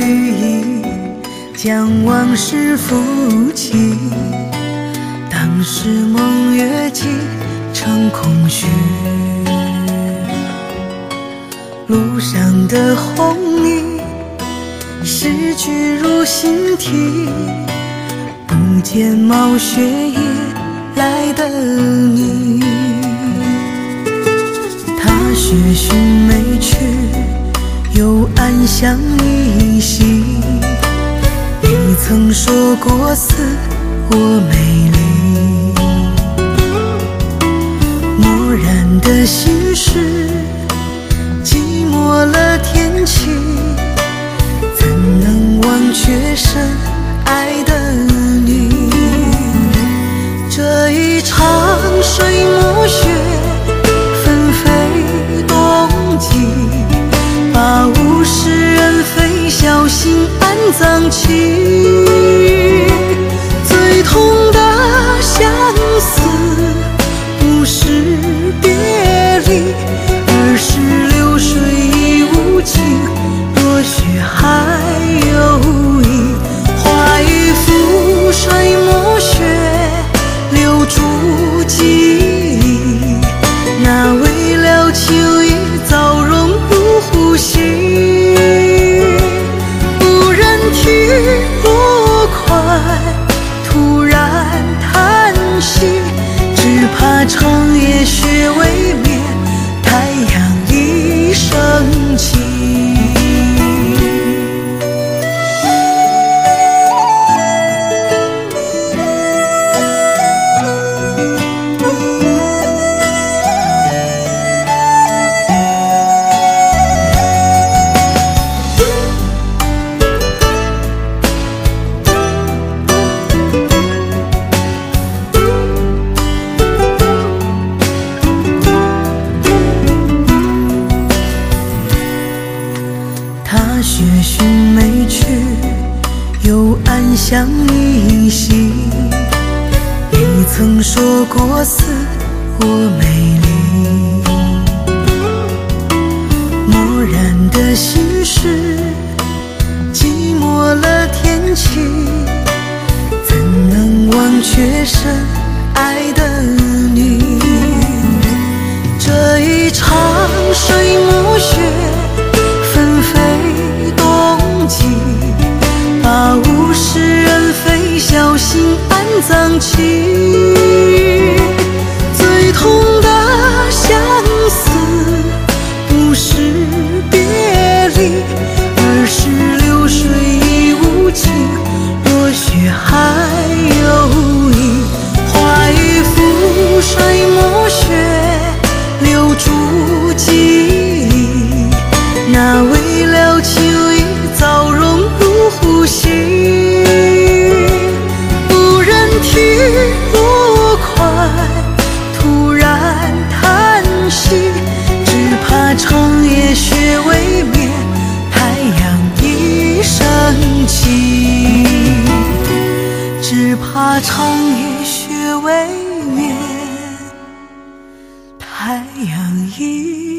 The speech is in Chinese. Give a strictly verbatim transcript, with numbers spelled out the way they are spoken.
绿意，将往事抚起。当时梦越尽，成空虚。路上的红泥，诗句如新题，不见冒雪夜来的你。踏雪寻梅去，又暗香依稀。你曾说过似我美丽，漠然的心事，寂寞了天气，怎能忘却深爱的你？这一场水墨雪，纷飞冬季，把物是人非小心安葬起。最痛的相思，不是别离，而是流水已无情。若雪还有意，画一幅水墨雪，留住记忆。那未了秋意，早融入呼吸。无人替落款，突然叹息，只怕长夜雪未眠，太阳已升起。踏雪寻梅去，又暗香依稀。你曾说过似我美丽，漠然的心事，寂寞了天气，怎能忘却深爱的你？这一场水墨雪，纷飞冬季，把物是人非小心安葬起。最痛的相思，不是别离，而是流水已无情。若雪还有意，画一幅水墨雪，留住记忆。那未了秋意，早融入呼吸。无人替落款，突然叹息，只怕长夜雪未眠，太阳已升起。只怕长夜雪未眠，太阳已